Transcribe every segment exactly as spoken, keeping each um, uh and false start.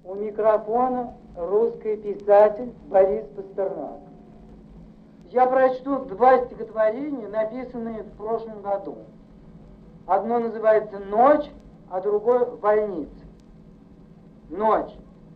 У микрофона русский писатель Борис Пастернак. Я прочту два стихотворения, написанные в прошлом году. Одно называется «Ночь», а другое «Больница». Ночь.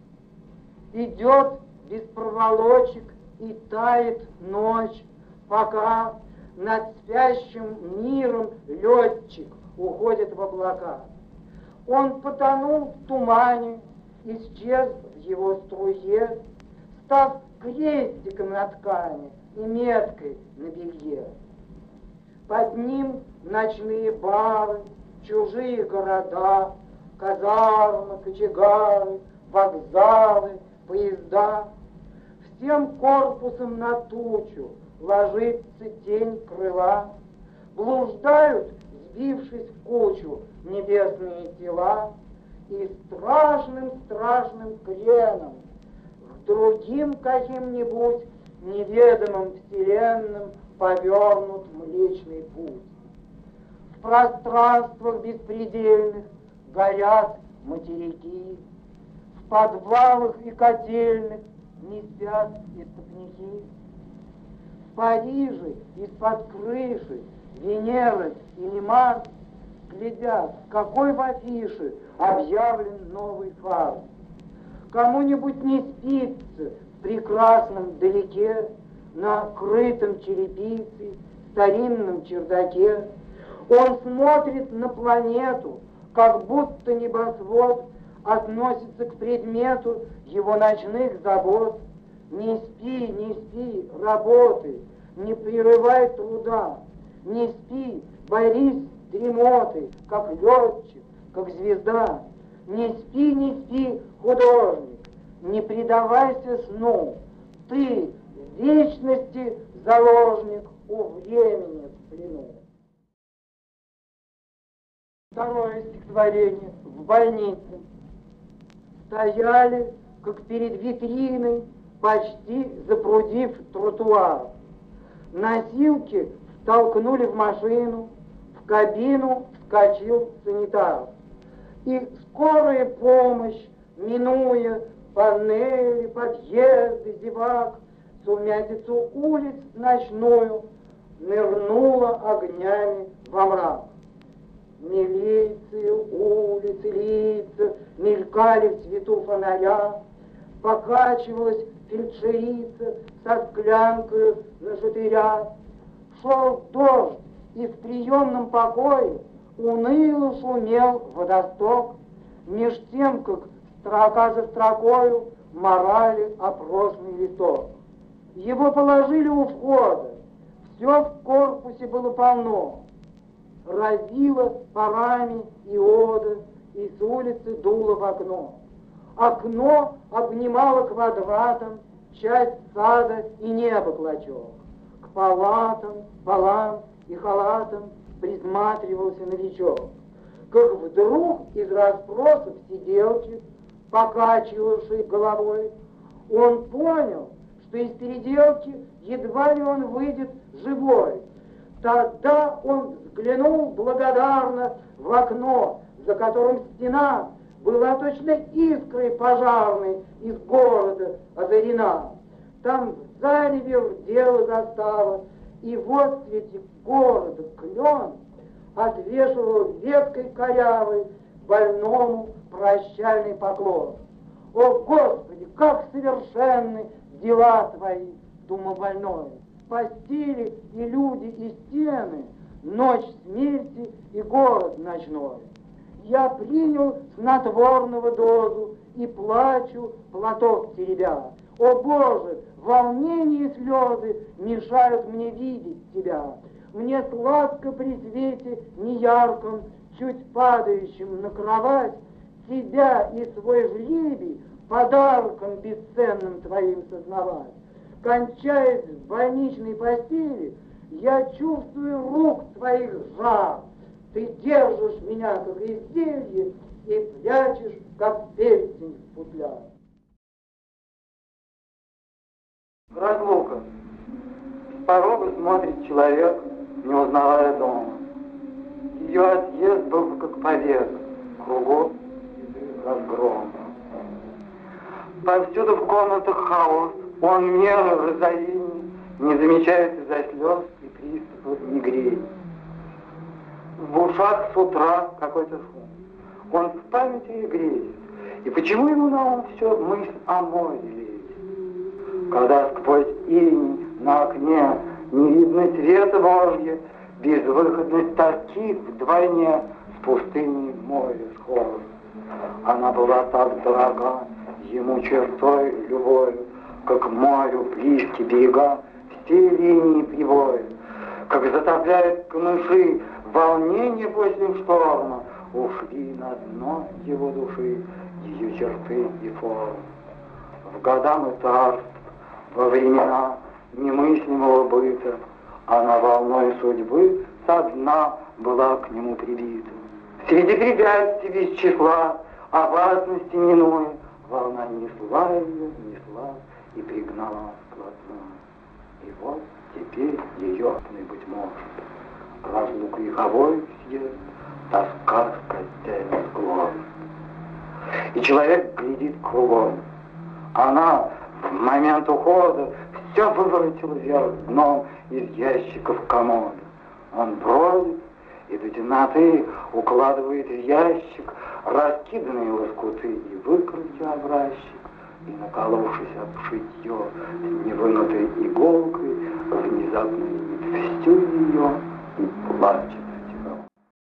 Идет без проволочек и тает ночь, пока над спящим миром летчик уходит в облака. Он потонул в тумане, исчез в его струе, став крестиком на ткани и меткой на белье. Под ним ночные бары, чужие города, казармы, кочегары, вокзалы, поезда. Всем корпусом на тучу ложится тень крыла. Блуждают, сбившись в кучу, небесные тела, и страшным-страшным креном к другим каким-нибудь неведомым вселенным повернут Млечный Путь. В пространствах беспредельных горят материки, в подвалах и котельных не спят истопники. В Париже из-под крыши Венеры или Марс глядят, какой в афише объявлен новый фарс. Кому-нибудь не спится в прекрасном далеке, на крытом черепицей старинном чердаке. Он смотрит на планету, как будто небосвод относится к предмету его ночных забот. Не спи, не спи, работай, не прерывай труда. Не спи, борись с дремотой, как летчик, как звезда. Не спи, не спи, художник, не предавайся сну. Ты в вечности заложник у времени в плену. Второе стихотворение. В больнице. Стояли, как перед витриной, почти запрудив тротуар. Носилки толкнули в машину, в кабину вскочил санитар. И скорая помощь, минуя панели, подъезды, зевак, сумятицу улиц ночную, нырнула огнями во мрак. Милиции, улицы, лица мелькали в цвету фонаря, покачивалась фельдшерица со склянкой на шатыря. Шел дождь, и в приемном покое уныло шумел водосток, меж тем, как строка за строкою морали опросный листок. Его положили у входа, все в корпусе было полно. Разило парами иода, и с улицы дуло в окно. Окно обнимало квадратом часть сада и небо клочок. К палатам, полам и халатам присматривался новичок. Как вдруг из расспросов сиделки, покачивавшей головой, он понял, что из переделки едва ли он выйдет живой. Тогда он взглянул благодарно в окно, за которым стена была точно искрой пожарной из города озарена. Там в зареве рдела застава, и в отсвете города клен отвешивал веткой корявой больному прощальный поклон. О, Господи, как совершенны дела Твои, думал больной. Постели и люди, и стены, ночь смерти и город ночной. Я принял снотворного дозу и плачу, платок теребя. О, Боже, волнение и слезы мешают мне видеть Тебя. Мне сладко при свете неярком, чуть падающим на кровать, Тебя и свой жребий подарком бесценным Твоим сознавать. Кончаясь в больничной постели, я чувствую рук Твоих жар. Ты держишь меня, как изделие, и прячешь, как перстень в футляр. Разлука. С порога смотрит человек, не узнавая дома. Ее отъезд был как победа, кругом разгром. Повсюду в комнатах хаос. Он меры розовини, не замечает из-за слез и приступов мигрени. В ушах с утра какой-то шум. Он в памяти греет. И почему ему на ум все мысль о море лезет? Когда сквозь иней на окне не видно света Божья, безвыходность тоски вдвойне с пустыней моря схожа. Она была так дорога ему чертой любовью, как морю близкие берега все линии прибоя, как затопляет камыши волнение после шторма, ушли на дно его души ее черты и формы. В годам и царств, во времена немыслимого быта, она волной судьбы со дна была к нему прибита. Среди препятствий без числа, опасности минуя, волна несла ее, несла и пригнала вплотную. И вот теперь ее, быть может, разлук вековой съест, тоска скостями сглот. И человек глядит кругом. Она в момент ухода все выворотила вверх дном из ящиков комода. Он бродит и до темноты укладывает в ящик раскиданные лоскуты и выкрутил образчик, и, наколовшись об шитье с невынутой иголкой, внезапно видит всю ее и плачет от тебя.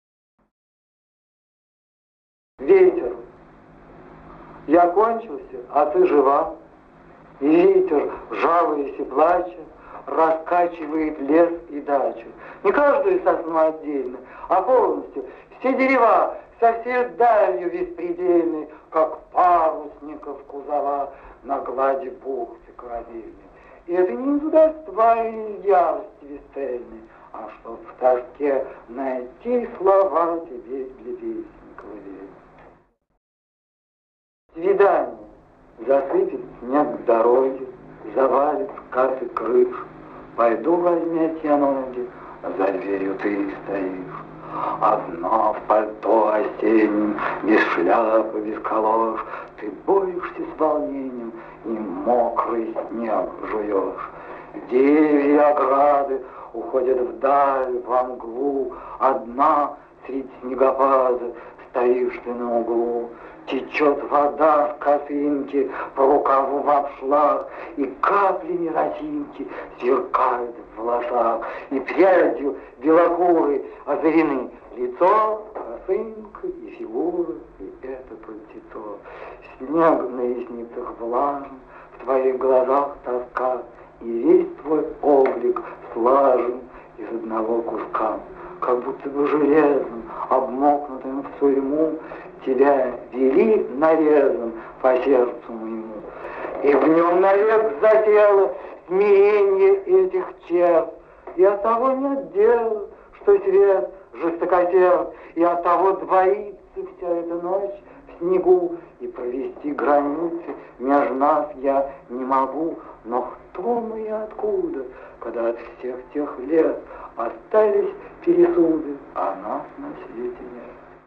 Ветер, я кончился, а ты жива. И ветер, жалуясь и плача, раскачивает лес и дачу. Не каждую сосну отдельно, а полностью все дерева со всей далью беспредельной, как парусников кузова на глади бухты корабельной. И это не из удальства и ярости бесцельной, а чтоб в тоске найти слова тебе для песни колыбельной. Свидание. Засыпет снег дороги, завалит скаты крыш. Пойду возьмять я ноги, за дверью ты стоишь. Одна в пальто осеннем, без шляпы, без калош. Ты борешься с волнением и мокрый снег жуешь. Деревья ограды уходят вдаль, во мглу. Одна средь снегопада стоишь ты на углу. Течет вода в косынке, по рукаву в обшлаг, и каплями росинки сверкают в волосах, и прядью белокуры озарены лицо, косынка и фигура, и это пальтецо. Снег на ресницах влажен, в твоих глазах тоска, и весь твой облик слажен из одного куска, как будто бы железным, обмокнутым в сурьму, тебя вели нарезом по сердцу моему, и в нем навек засело смирение этих черт, и от того нет дела, что свет жестокосерд, и от того двоится вся эта ночь в снегу, и провести границы между нас я не могу, но кто мы и откуда, когда от всех тех лет остались пересуды, а нас на свете нет.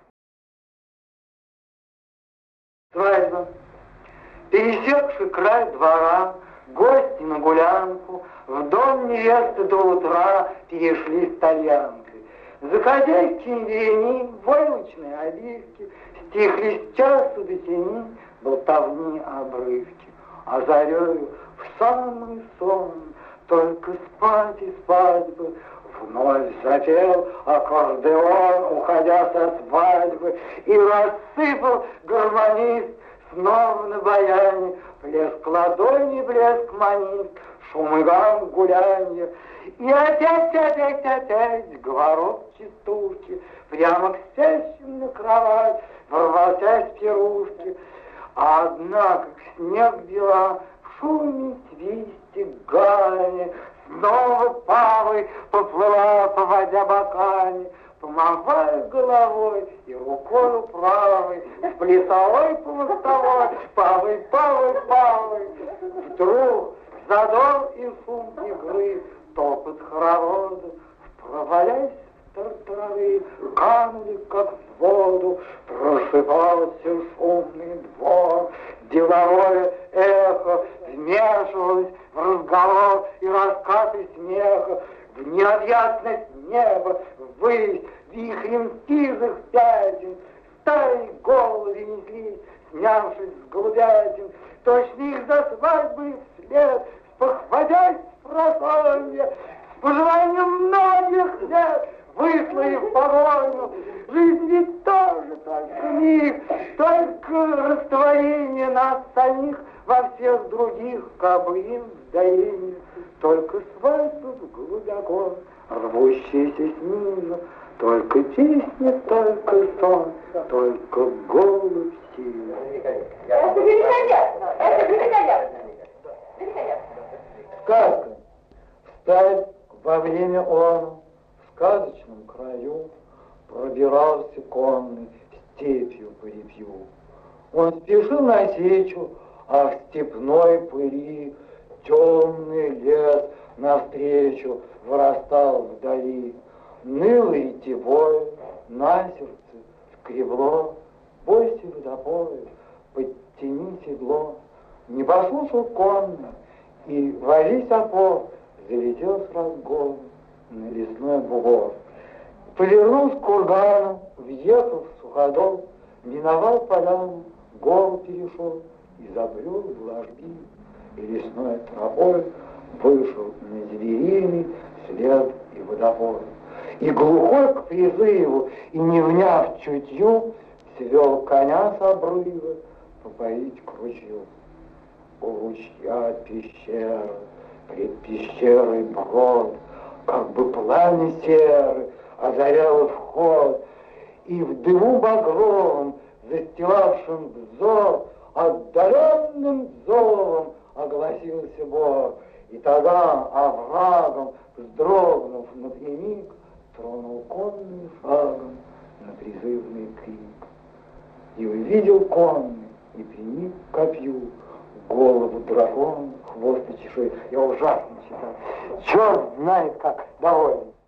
Свадьба. Пересекший край двора, гости на гулянку, в дом невесты до утра перешли с тальянкой. За хозяйские верени, войлочные обивки, стихли с часу до тени болтовни обрывки. А зарею в самый сон, только спать и спать бы, вновь запел аккордеон, уходя со свадьбы, и рассыпал гармонист снова на баяне плеск ладони, блеск манит, шум и гам гулянья. И опять, опять, опять говорок частушки, прямо к спящим на кровать ворвался с пирушки. А одна, как снег бела, в шуме, свисте, гане, снова павой поплыла, поводя боками, помывая головой и рукою правой, с плясовой по мостовой, павой, павой, павой. Вдруг задор и шум игры, топот хоровода, провалясь в тартарары, канули, как в воду, просыпался шумный двор, деловое запады смеха, в необъятность неба, ввысь, вихрем сизых пятен, стаи головы неслись, снявшись с голубятин, точно их за свадьбы вслед, спохватясь с просонья, с пожеланием многих лет, выслали в погоню. Жизнь ведь тоже только миг, только растворение нас самих во всех других, как бы им вдаение. Только свадьба глубоко, рвущаяся снизу, только песня, только сон, только голубь сил. Это великолепно, это великолепно. Сказка. Встать во время он в сказочном краю пробирался конный степью по репью. Он спешил на сечу, а в степной пыли темный лес навстречу вырастал вдали. Ныло ретевое, на сердце скребло, бойся водопоя, подтяни седло. Не послушал конный, и во весь опор залетел с разгона на лесной бугор. Повернул с кургана, въехал в суходол, миновал поляну, гору перешел и забрел в ложбину, и лесной тропой вышел на звериный след и водопой. И глухой к призыву, и не вняв чутью, свел коня с обрыва попоить к ручью. У ручья пещера, пред пещерой брод, как бы пламя серы озаряло вход, и в дыму багровом, застилавшим взор, отдаленным зовом огласился бор. И тогда оврагом, вздрогнув напрямик, тронул конный шагом на призывный крик. И увидел конный, и приник к копью, голову дракон, хвост и чешуй. Я ужасно читал. Черт знает как доволен.